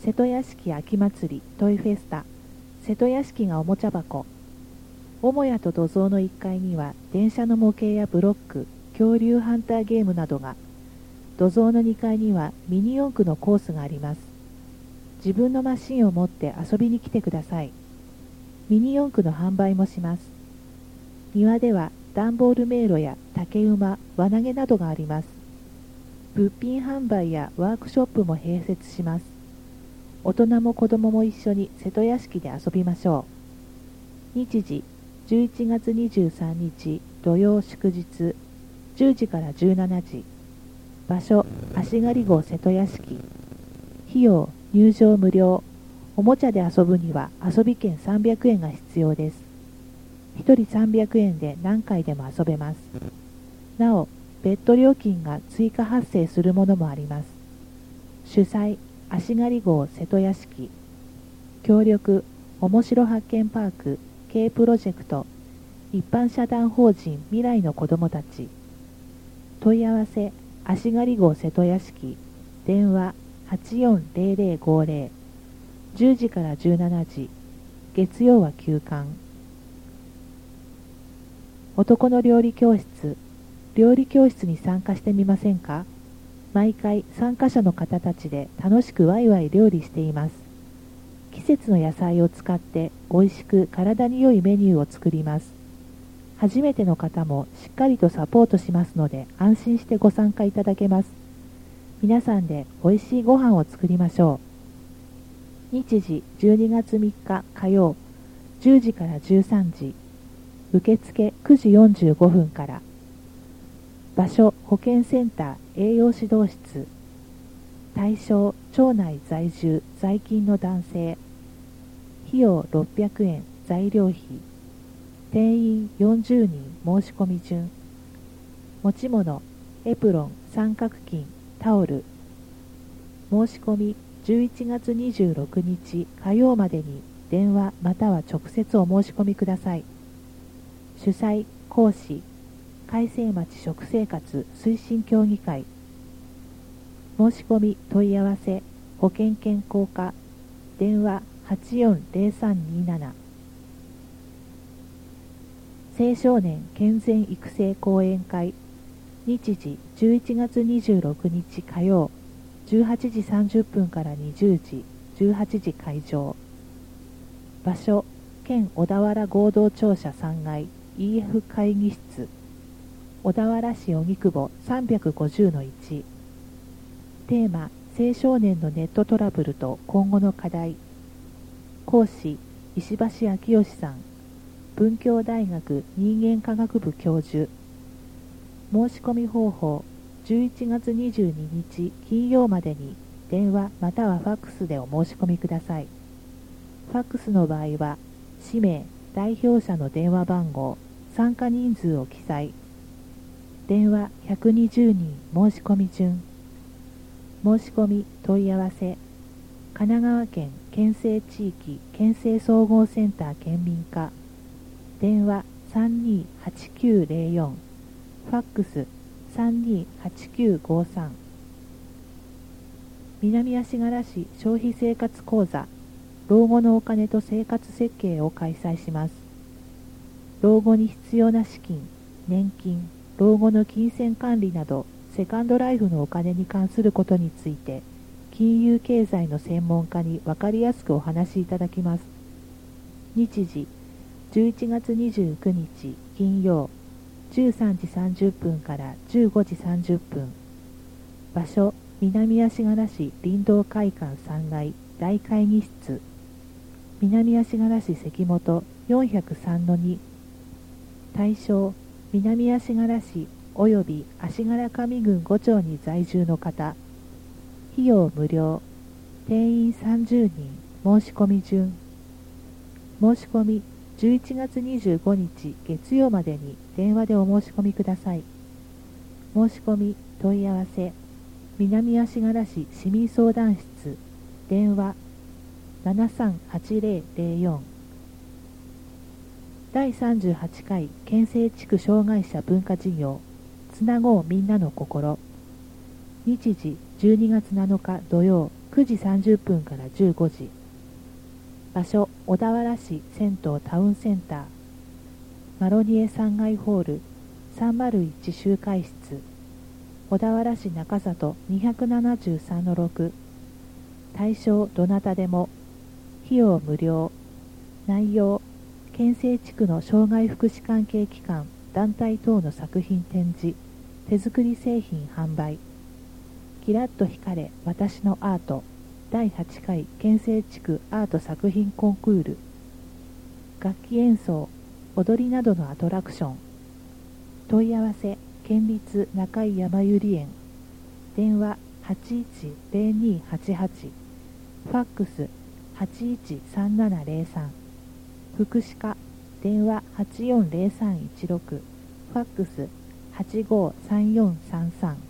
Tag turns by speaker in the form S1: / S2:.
S1: 瀬戸屋敷秋祭りトイフェスタ、瀬戸屋敷がおもちゃ箱。母屋と土蔵の1階には電車の模型やブロック、恐竜ハンターゲームなどが、土蔵の2階にはミニ四駆のコースがあります。自分のマシンを持って遊びに来てください。ミニ四駆の販売もします。庭では段ボール迷路や竹馬、輪投げなどがあります。物品販売やワークショップも併設します。大人も子供も一緒に瀬戸屋敷で遊びましょう。日時11月23日土曜祝日10時から17時。場所足刈号瀬戸屋敷。費用入場無料。おもちゃで遊ぶには遊び券300円が必要です。1人300円で何回でも遊べます。なお、別途料金が追加発生するものもあります。主催足刈号瀬戸屋敷。協力おもしろ発見パーク K プロジェクト。一般社団法人未来の子どもたち。問い合わせ足刈号瀬戸屋敷。電話840050。10時から17時。月曜は休館。男の料理教室。料理教室に参加してみませんか？毎回参加者の方たちで楽しくワイワイ料理しています。季節の野菜を使って美味しく体に良いメニューを作ります。初めての方もしっかりとサポートしますので安心してご参加いただけます。皆さんで美味しいご飯を作りましょう。日時12月3日火曜10時から13時。受付9時45分から。場所保健センター栄養指導室。対象町内在住在勤の男性。費用600円材料費。定員40人申し込み順。持ち物エプロン三角巾タオル。申し込み11月26日火曜までに電話または直接お申し込みください。主催講師海星町食生活推進協議会。申し込み問い合わせ保険健康課電話840327。青少年健全育成講演会。日時11月26日火曜18時30分から20時18時会場。場所県小田原合同庁舎3階 EF 会議室。小田原市荻窪 350-1。テーマ青少年のネットトラブルと今後の課題。講師石橋明義さん。文教大学人間科学部教授。申し込み方法11月22日金曜までに電話またはファックスでお申し込みください。ファックスの場合は氏名代表者の電話番号参加人数を記載。電話120人申し込み順。申し込み問い合わせ神奈川県県政地域県政総合センター県民課。電話328904。ファックス328953。南足柄市消費生活講座老後のお金と生活設計を開催します。老後に必要な資金、年金、老後の金銭管理などセカンドライフのお金に関することについて金融経済の専門家に分かりやすくお話しいただきます。日時11月29日金曜13時30分から15時30分。場所南足柄市林道会館3階大会議室。南足柄市関本 403-2。対象南足柄市および足柄上郡5町に在住の方。費用無料。定員30人申し込み順。申し込み11月25日月曜までに電話でお申し込みください。申し込み問い合わせ南足柄市市民相談室電話738004。第38回県政地区障害者文化事業つなごうみんなの心。日時12月7日土曜 9時30分から15時。場所、小田原市銭湯タウンセンター。マロニエ3階ホール301集会室。小田原市中里 273-6。対象どなたでも。費用無料。内容、県西地区の障害福祉関係機関団体等の作品展示、手作り製品販売。キラッと光れ私のアート第8回県西地区アート作品コンクール。楽器演奏、踊りなどのアトラクション。問い合わせ、県立中井やまゆり園。電話810288。ファックス813703。福祉課、電話840316。ファックス853433。